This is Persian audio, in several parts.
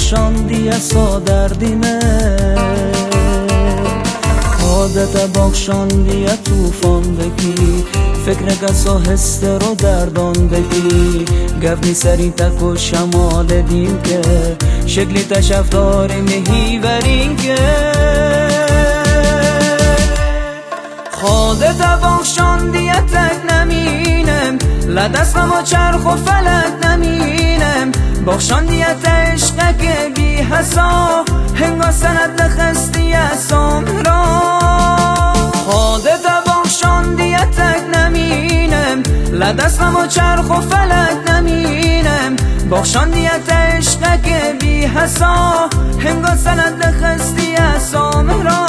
بخشاندی اسا دردیمه، خودت بخشاندی طوفان بکی، فکر کسا هسته رو دردان بکی، گفنی سری تک و شمال دین که شکلی تشفداری مهی ورین که خودت بخشاندی تک نمینم، لدستم و چرخ و فلک نمینم، بخشاندی عشق که بی حسا هنگا سند خستی اسام را، خودت بخشاندی تک نمینم، لدستم و چرخ و فلک نمینم، بخشاندی عشق که بی حسا هنگا سند خستی اسام را.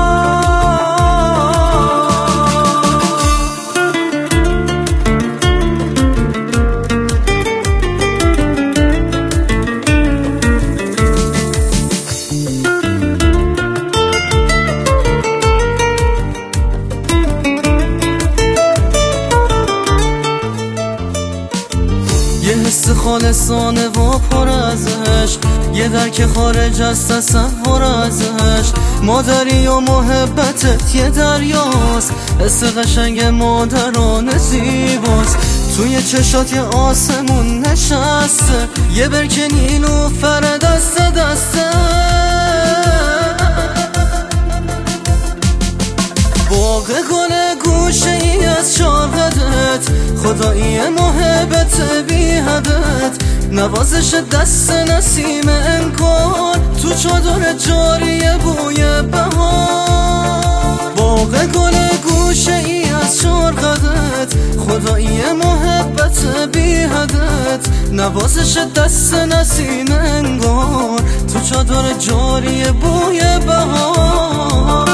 یه حس خالصانه و پر از عشق، یه درک خارج از تصور از عشق، مادری و محبتت یه دریاست، حس قشنگ مادرانه زیباست، توی چشات یه آسمون نشسته، یه برکه نیلوفر دست دسته، باغ گل گوشه ای از شاقدت، خدایی محبت بی حدت، نوازش دست نسیم انکار، تو چادر جاری بوی بهار، باغ گل گوشه ای از شاقدت، خدایی محبت بی حدت، نوازش دست نسیم انکار، تو چادر جاری بوی بهار.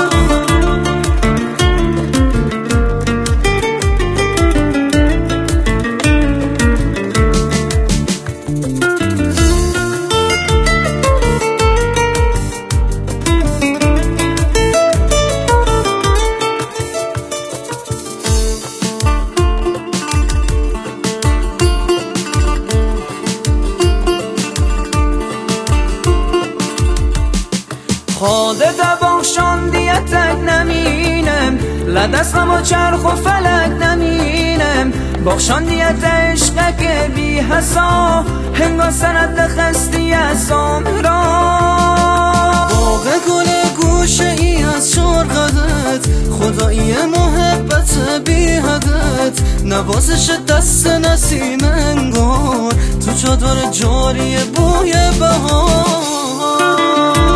خودت بخشاندی تک نمینم، لدستم و چرخ و فلک نمینم، بخشاندی عشق که بی حسا هنگا سند خستی اسام را، باغ گل گوشه ای از شرقدت، خدایی محبت بی حدت، نوازش دست نسیم انگار، تو چادر جاری بوی بهار.